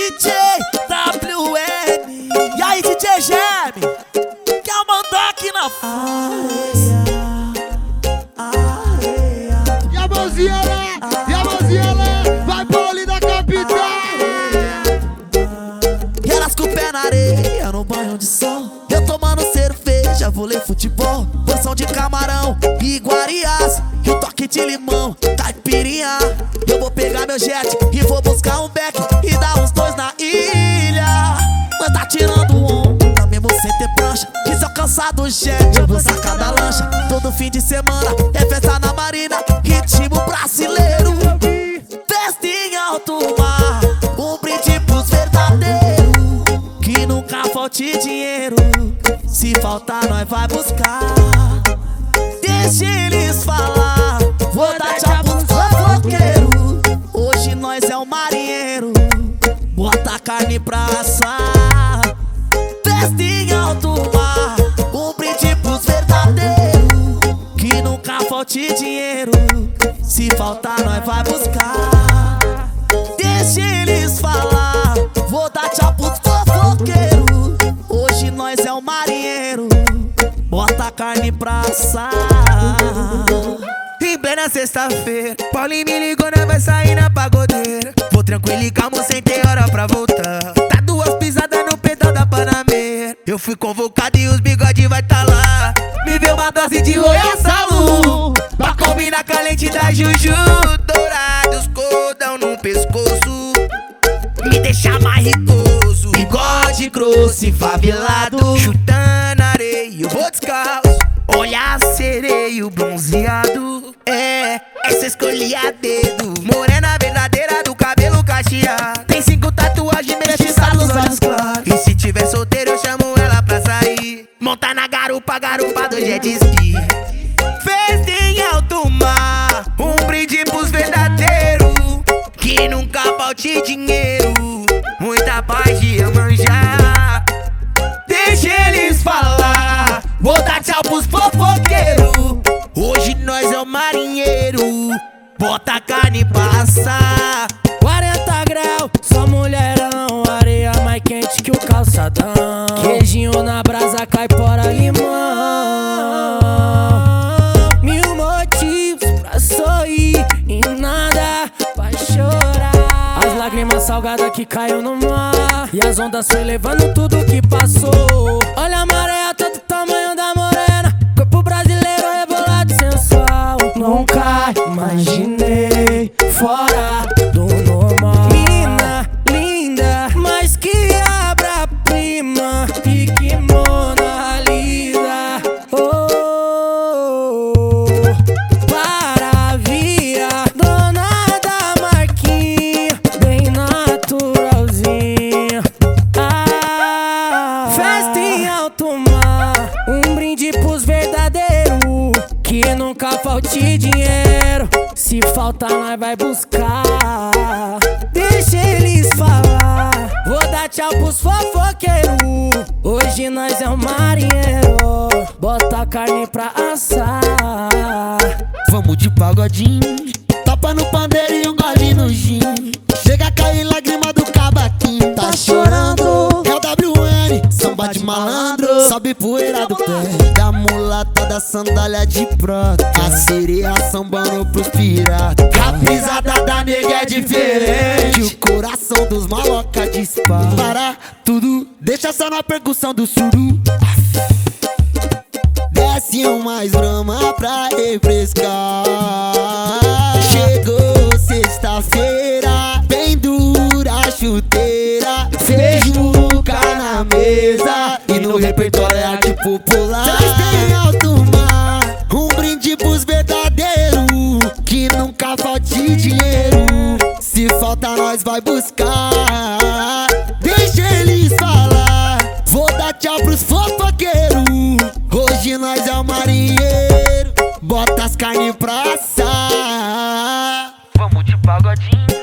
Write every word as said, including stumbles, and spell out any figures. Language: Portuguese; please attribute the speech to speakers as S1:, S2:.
S1: J W N. E aí, D J Geme, que é o mandar aqui na areia, areia.
S2: E a mãozinha lá, e a mãozinha lá, vai pro ali da capital.
S1: E elas com o pé na areia, no banho de sol, eu tomando cerveja, vôlei, futebol, porção de camarão e iguarias, e o toque de limão, caipirinha. Eu vou pegar meu jet e vou buscar um beck e dar uns dois na ilha. Mas tá tirando onda, mesmo sem ter prancha, que se eu cansar do jet eu vou sacar da lancha. Todo fim de semana é festa na marina, ritmo brasileiro, festa em alto mar, um brinde pros verdadeiros, que nunca falte dinheiro, se faltar nós vai buscar. Deixa eles falar, vou dar tchau pros fofoqueiros, hoje nós é o marinheiro, bota a carne pra assar. Festa em alto mar, um brinde pros verdadeiros, que nunca falte dinheiro, se faltar nós vai buscar. Deixa eles falar, vou dar tchau pros fofoqueiros, hoje nós é o marinheiro, bota a carne pra assar.
S3: Em plena sexta-feira, Paulinho me ligou, nós vai sair na pagodeira. Vou tranquilo e calmo, sem ter hora pra voltar. Tá duas pisadas no pedal da Panameira. Eu fui convocado e os bigode vai tá lá. Me deu uma dose de Royal Salu, pra combinar com a lente da Juju. Dourados, cordão no pescoço, me deixa mais ricoso. Bigode grosso e favelado, chutando areia, eu vou descalço. Olhar sereio bronzeado, é, essa escolhi a dedo. Morena verdadeira do cabelo cacheado, tem cinco tatuagens mestiçadas nos olhos claros. E se tiver solteiro eu chamo ela pra sair, montar na garupa, garupa do jet ski. Festa em alto mar, um brinde pros verdadeiros, que nunca falte dinheiro, muita paz de Iemanjá. Deixa eles falar, vou dar tchau pros fofoqueiros, hoje nós é o marinheiro, bota a carne pra assar.
S4: Quarenta graus, só mulherão, areia mais quente que o calçadão. Queijinho na brasa, caipora, limão. Mil motivos pra sorrir e nada pra chorar. As lágrimas salgadas que caiu no mar, e as ondas foi levando tudo que passou. Olha a maré, todo o tamanho da morena, corpo brasileiro rebolado e sensual. Nunca imaginei fora do normal. Mina, linda, mas que obra-prima, e que Mona Lisa. Oh, oh, oh. Paravia, dona da marquinha, bem naturalzinha. Ah, festa em alto mar, um brinde pros verdadeiros, que nunca falte dinheiro, se faltar nós vai buscar. Deixa eles falar, vou dar tchau pros fofoqueiros, hoje nós é o marinheiro, bota a carne pra assar.
S3: Vamos de pagodinho,
S2: Tapa no pandeiro e um gole no gin, chega a cair lágrima do cavaquinho. Tá chorando, é o W N, samba de malandro, sobe poeira do pé da mulata da sandália de prata, a sereia sambando pros piratas. A pisada da nega é diferente, o coração dos maloca dispara. Para tudo, deixa só na percussão do suru. Desce um mais brama pra refrescar. Chegou sexta-feira, bem dura a chuteira, feijuca na mesa e no repertório é arte popular. Festa em alto mar, um brinde pros verdadeiros, que nunca falte dinheiro, se falta nós vai buscar. Deixa eles falar, vou dar tchau pros fofoqueiros, hoje nós é o marinheiro, bota as carnes pra assar.
S3: vamos de pagodinho.